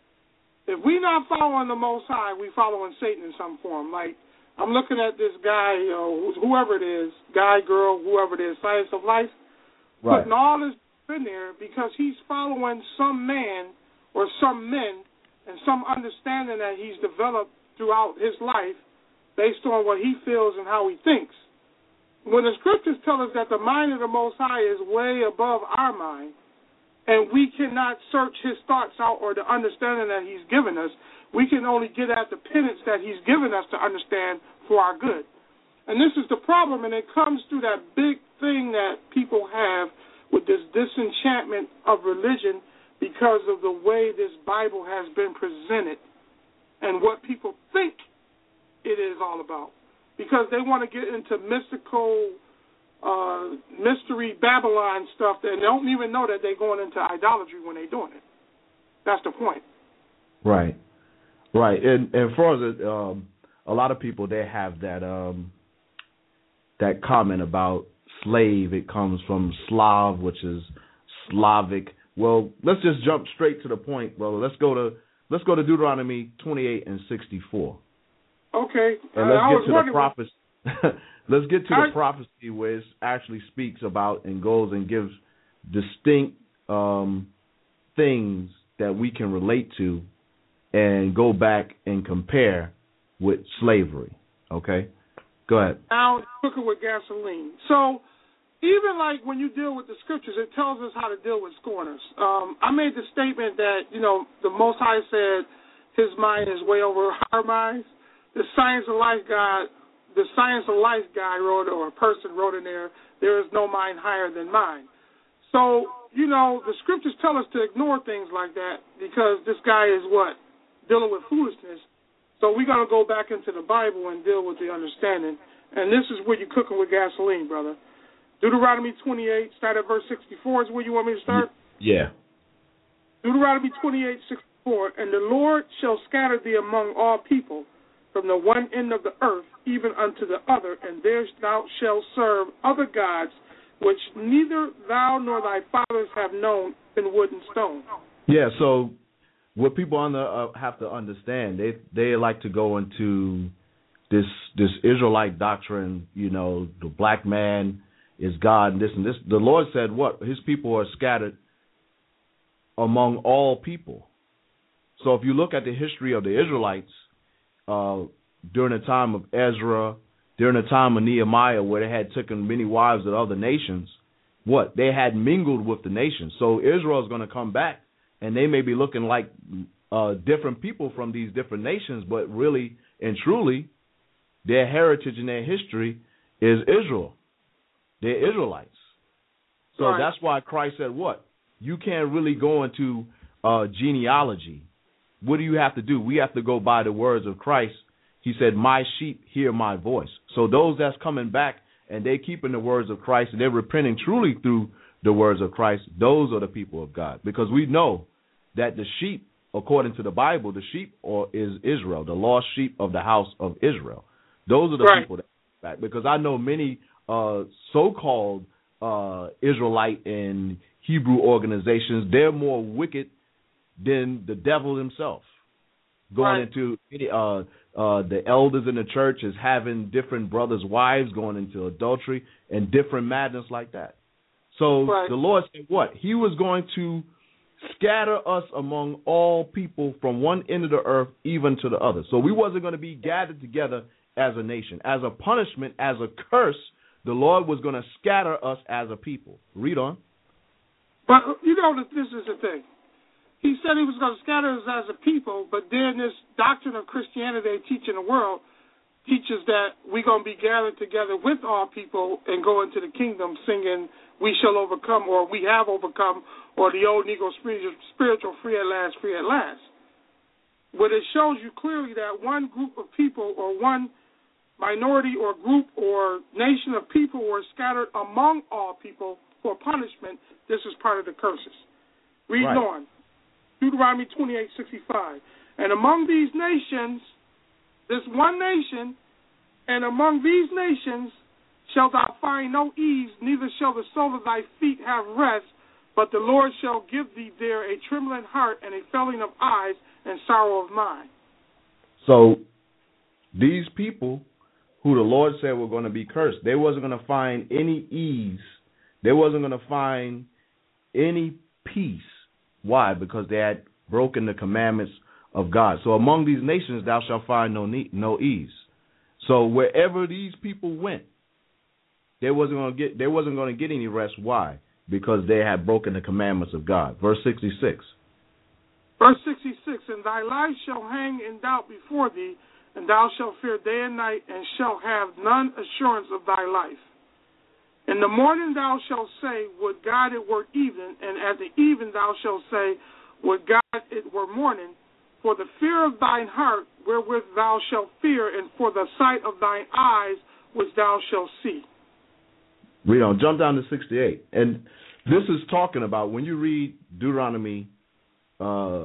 If we're not following the Most High, we're following Satan in some form. Like, I'm looking at this guy, you know, whoever it is, guy, girl, whoever it is, Science of Life, Right. putting all this in there because he's following some man or some men and some understanding that he's developed throughout his life based on what he feels and how he thinks. When the scriptures tell us that the mind of the Most High is way above our mind, and we cannot search his thoughts out or the understanding that he's given us, we can only get at the penance that he's given us to understand for our good. And this is the problem, and it comes through that big thing that people have with this disenchantment of religion because of the way this Bible has been presented and what people think it is all about. Because they want to get into mystical, uh, mystery Babylon stuff and they don't even know that they're going into idolatry when they're doing it. That's the point. Right, right. And and for the, um, a lot of people, they have that um, that comment about slave. It comes from Slav, which is Slavic. Well, let's just jump straight to the point, brother. Let's go to let's go to Deuteronomy twenty-eight and sixty-four. Okay. And let's uh, get to the wondering... prophecy. Let's get to I... the prophecy where it actually speaks about and goes and gives distinct um, things that we can relate to and go back and compare with slavery. Okay? Go ahead. Now, cooking with gasoline. So, even like when you deal with the scriptures, it tells us how to deal with scorners. Um, I made the statement that, you know, the Most High said his mind is way over our minds. The Science of Life guy, the Science of Life guy wrote, or a person wrote in there, there is no mind higher than mine. So, you know, the scriptures tell us to ignore things like that because this guy is what? Dealing with foolishness. So we're going to go back into the Bible and deal with the understanding. And this is where you're cooking with gasoline, brother. Deuteronomy twenty-eight, start at verse sixty-four is where you want me to start? Yeah. Deuteronomy twenty-eight, sixty-four, and the Lord shall scatter thee among all people, from the one end of the earth even unto the other, and there thou shalt serve other gods, which neither thou nor thy fathers have known in wood and stone. Yeah, so what people on the, uh, have to understand, they they like to go into this this Israelite doctrine, you know, the black man is God and this and this. The Lord said what? His people are scattered among all people. So if you look at the history of the Israelites, uh, during the time of Ezra, during the time of Nehemiah, where they had taken many wives of other nations, what? They had mingled with the nations. So Israel is going to come back, and they may be looking like uh, different people from these different nations, but really and truly, their heritage and their history is Israel. They're Israelites. So right. That's why Christ said what? You can't really go into uh, genealogy. What do you have to do? We have to go by the words of Christ. He said, my sheep hear my voice. So those that's coming back and they keeping the words of Christ and they're repenting truly through the words of Christ, those are the people of God. Because we know that the sheep, according to the Bible, the sheep or is Israel, the lost sheep of the house of Israel. Those are the right. people that come back. Because I know many uh, so-called uh, Israelite and Hebrew organizations, they're more wicked than the devil himself. Going right. into uh, uh, the elders in the church is having different brothers' wives, going into adultery and different madness like that. So right. the Lord said what? He was going to scatter us among all people from one end of the earth even to the other. So we wasn't going to be gathered together as a nation. As a punishment, as a curse, the Lord was going to scatter us as a people. Read on. But, you know, this is the thing. He said he was going to scatter us as a people, but then this doctrine of Christianity they teach in the world teaches that we're going to be gathered together with all people and go into the kingdom singing, we shall overcome, or we have overcome, or the old Negro spiritual free at last, free at last. But it shows you clearly that one group of people or one minority or group or nation of people were scattered among all people for punishment. This is part of the curses. Read right. on. Deuteronomy twenty-eight sixty-five. And among these nations, this one nation, and among these nations shalt thou find no ease, neither shall the sole of thy feet have rest, but the Lord shall give thee there a trembling heart and a failing of eyes and sorrow of mind. So these people who the Lord said were going to be cursed, they wasn't going to find any ease. They wasn't going to find any peace. Why? Because they had broken the commandments of God. So among these nations thou shalt find no need, no ease. So wherever these people went, they wasn't going to get they wasn't going to get any rest. Why? Because they had broken the commandments of God. Verse sixty-six. Verse sixty-six, and thy life shall hang in doubt before thee, and thou shalt fear day and night, and shalt have none assurance of thy life. In the morning thou shalt say, would God it were even, and at the even thou shalt say, would God it were morning, for the fear of thine heart wherewith thou shalt fear, and for the sight of thine eyes which thou shalt see. Read on, jump down to sixty-eight. And this is talking about, when you read Deuteronomy uh,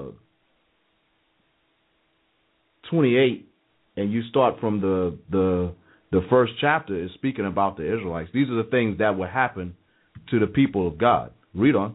twenty-eight, and you start from the the the first chapter, is speaking about the Israelites. These are the things that would happen to the people of God. Read on.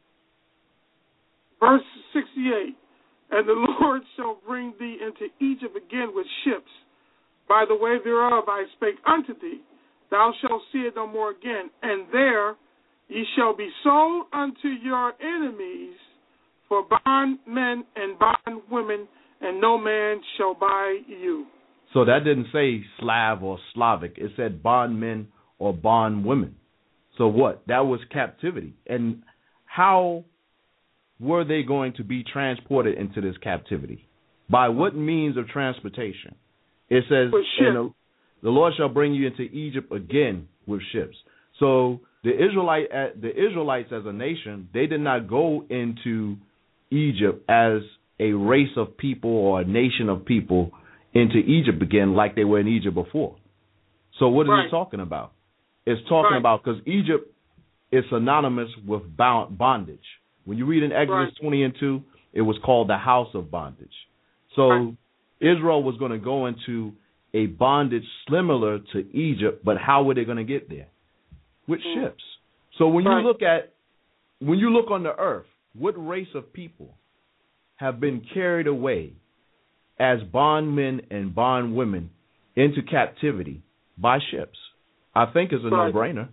Verse sixty-eight, and the Lord shall bring thee into Egypt again with ships. By the way thereof I spake unto thee. Thou shalt see it no more again. And there ye shall be sold unto your enemies for bondmen and bondwomen, and no man shall buy you. So that didn't say Slav or Slavic. It said bondmen or bondwomen. So what? That was captivity. And how were they going to be transported into this captivity? By what means of transportation? It says, and the, the Lord shall bring you into Egypt again with ships. So the Israelite, the Israelites as a nation, they did not go into Egypt as a race of people or a nation of people into Egypt again like they were in Egypt before. So what is right. it talking about? It's talking right. about, because Egypt is synonymous with bondage. When you read in Exodus right. twenty and two, it was called the house of bondage. So right. Israel was going to go into a bondage similar to Egypt, but how were they going to get there? With mm. ships. So when right. you look at, when you look on the earth, what race of people have been carried away as bondmen and bondwomen into captivity by ships? I think it's a right. no-brainer.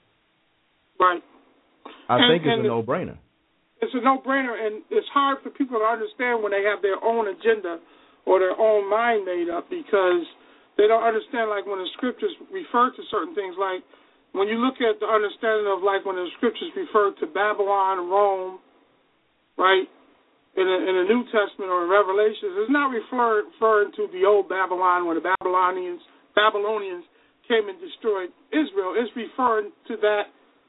Right. I and, think it's and a no-brainer. It's a no-brainer, and it's hard for people to understand when they have their own agenda or their own mind made up, because they don't understand, like, when the scriptures refer to certain things, like when you look at the understanding of, like, when the scriptures refer to Babylon, Rome, right, in the, in the New Testament or in Revelations, it's not refer, referring to the old Babylon where the Babylonians Babylonians came and destroyed Israel. It's referring to that,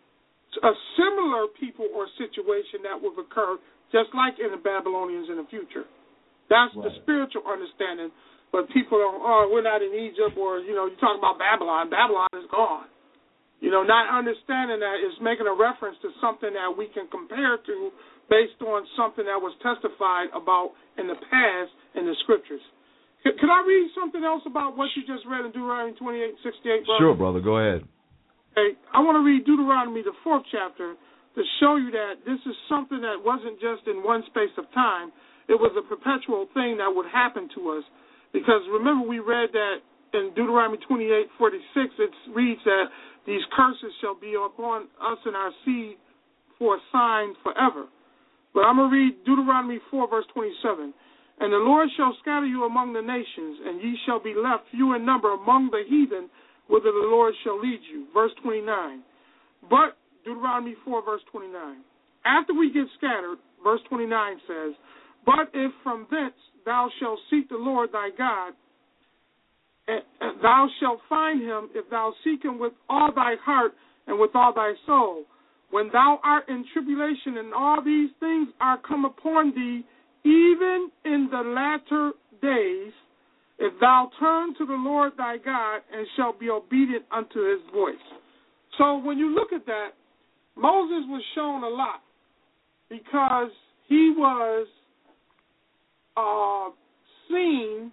a similar people or situation that will occur just like in the Babylonians in the future. That's right. The spiritual understanding. But people don't, oh, we're not in Egypt, or, you know, you talk about Babylon. Babylon is gone. You know, not understanding that is making a reference to something that we can compare to based on something that was testified about in the past in the scriptures. Can, can I read something else about what you just read in Deuteronomy twenty-eight sixty-eight, brother? Sure, brother. Go ahead. Okay, I want to read Deuteronomy, the fourth chapter, to show you that this is something that wasn't just in one space of time. It was a perpetual thing that would happen to us. Because remember, we read that in Deuteronomy twenty-eight forty-six, it reads that These curses shall be upon us and our seed for a sign forever. But I'm going to read Deuteronomy four, verse twenty-seven. And the Lord shall scatter you among the nations, and ye shall be left few in number among the heathen, whither the Lord shall lead you. Verse twenty-nine. But, Deuteronomy four, verse twenty-nine. After we get scattered, verse twenty-nine says, but if from thence thou shalt seek the Lord thy God, and thou shalt find him if thou seek him with all thy heart and with all thy soul. When thou art in tribulation and all these things are come upon thee, even in the latter days, if thou turn to the Lord thy God and shalt be obedient unto his voice. So when you look at that, Moses was shown a lot because he was uh, seeing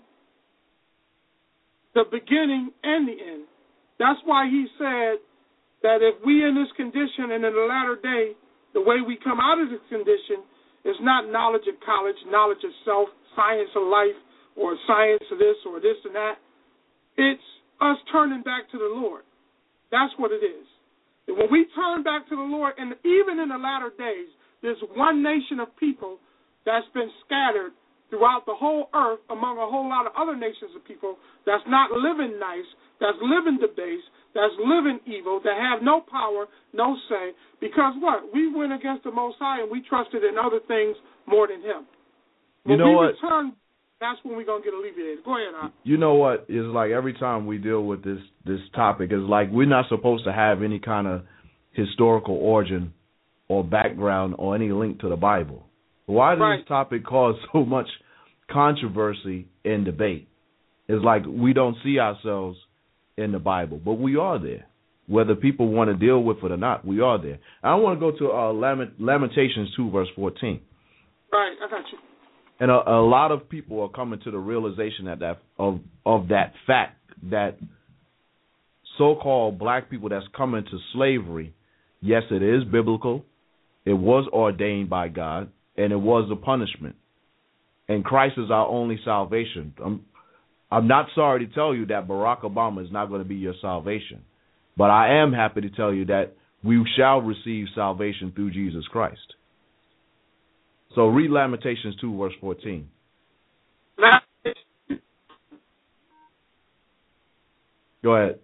the beginning and the end. That's why he said that if we in this condition and in the latter day, the way we come out of this condition is not knowledge of college, knowledge of self, science of life, or science of this or this and that. It's us turning back to the Lord. That's what it is. And when we turn back to the Lord, and even in the latter days, there's one nation of people that's been scattered throughout the whole earth among a whole lot of other nations of people that's not living nice, that's living debased, that's living evil, that have no power, no say, because what? We went against the Most High and we trusted in other things more than him. When you know we what? return, that's when we're going to get alleviated. Go ahead, Al. You know what? It's like every time we deal with this, this topic, it's like we're not supposed to have any kind of historical origin or background or any link to the Bible. Why does right. this topic cause so much controversy and debate? It's like we don't see ourselves in the Bible, but we are there. Whether people want to deal with it or not, we are there. I want to go to uh, Lament- Lamentations two, verse fourteen. Right, I got you. And a, a lot of people are coming to the realization that, that of of that fact that so-called black people that's coming to slavery, yes, it is biblical, it was ordained by God, and it was a punishment. And Christ is our only salvation. I'm, I'm not sorry to tell you that Barack Obama is not going to be your salvation. But I am happy to tell you that we shall receive salvation through Jesus Christ. So read Lamentations two, verse fourteen. Go ahead.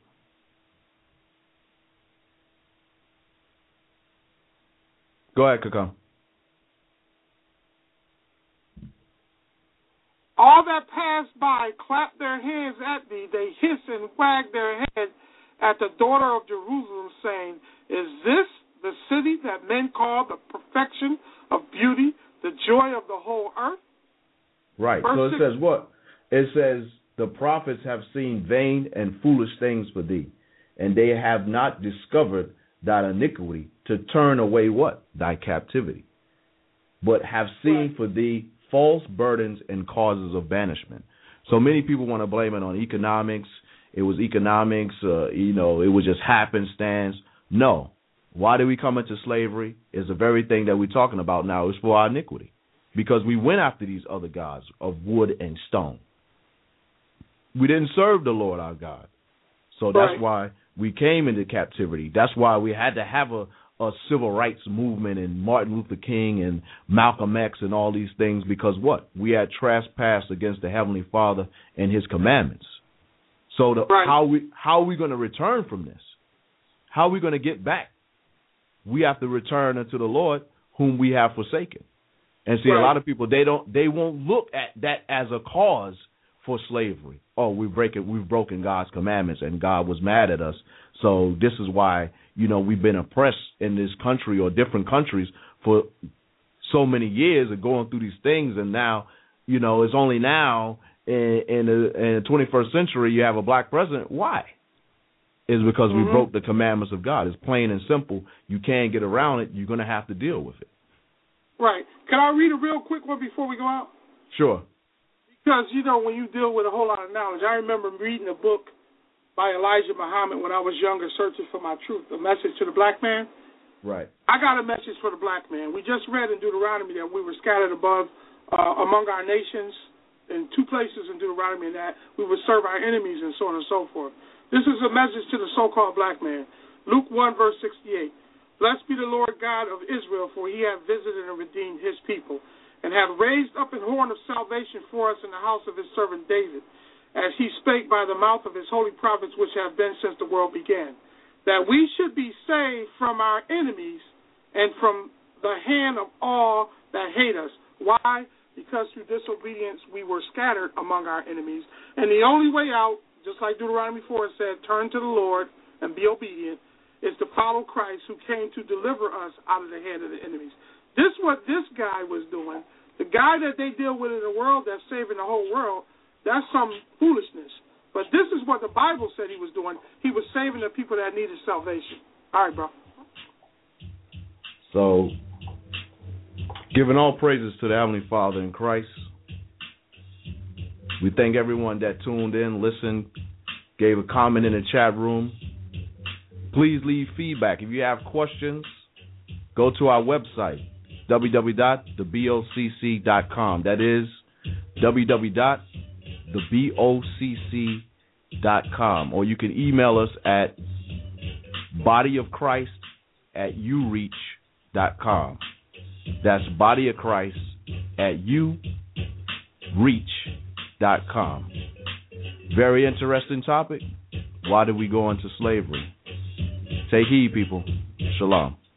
Go ahead, Kakam. All that pass by clap their hands at thee. They hiss and wag their head at the daughter of Jerusalem, saying, is this the city that men call the perfection of beauty, the joy of the whole earth? Right. Verse so it six. says what? It says, the prophets have seen vain and foolish things for thee, and they have not discovered thy iniquity to turn away what? Thy captivity. But have seen right. for thee false burdens and causes of banishment. So many people want to blame it on economics. It was economics, uh, you know, it was just happenstance. No. Why did we come into slavery? It's the very thing that we're talking about now is for our iniquity. Because we went after these other gods of wood and stone. We didn't serve the Lord our God. So that's right. why we came into captivity. That's why we had to have a, a civil rights movement and Martin Luther King and Malcolm X and all these things because what? We had trespassed against the Heavenly Father and his commandments. So the, right. how we how are we going to return from this? How are we going to get back? We have to return unto the Lord whom we have forsaken. And see, right. a lot of people they don't they won't look at that as a cause for slavery. Oh, we break it, we've broken God's commandments, and God was mad at us. So this is why you know we've been oppressed in this country or different countries for so many years and going through these things, and now you know it's only now. In, in, the, in the twenty-first century, you have a black president. Why? It's because mm-hmm. we broke the commandments of God. It's plain and simple. You can't get around it. You're going to have to deal with it. Right. Can I read a real quick one before we go out? Sure. Because, you know, when you deal with a whole lot of knowledge, I remember reading a book by Elijah Muhammad when I was younger, Searching for My Truth, A Message to the Black Man. Right. I got a message for the black man. We just read in Deuteronomy that we were scattered above uh, among our nations, in two places in Deuteronomy, that we would serve our enemies and so on and so forth. This is a message to the so-called black man. Luke one, verse sixty-eight. Blessed be the Lord God of Israel, for he hath visited and redeemed his people, and hath raised up an horn of salvation for us in the house of his servant David, as he spake by the mouth of his holy prophets, which have been since the world began, that we should be saved from our enemies and from the hand of all that hate us. Why? Because through disobedience we were scattered among our enemies. And the only way out, just like Deuteronomy four said, turn to the Lord and be obedient, is to follow Christ, who came to deliver us out of the hand of the enemies. This is what this guy was doing. The guy that they deal with in the world that's saving the whole world, that's some foolishness. But this is what the Bible said he was doing. He was saving the people that needed salvation. All right, bro. So, giving all praises to the Heavenly Father in Christ, we thank everyone that tuned in, listened, gave a comment in the chat room. Please leave feedback. If you have questions, go to our website, w w w dot the boc c dot com. That is w w w dot the boc dot com. Or you can email us at bodyofchrist at ureach dot com. That's bodyofchrist at ureach dot com. Very interesting topic. Why did we go into slavery? Take heed, people. Shalom.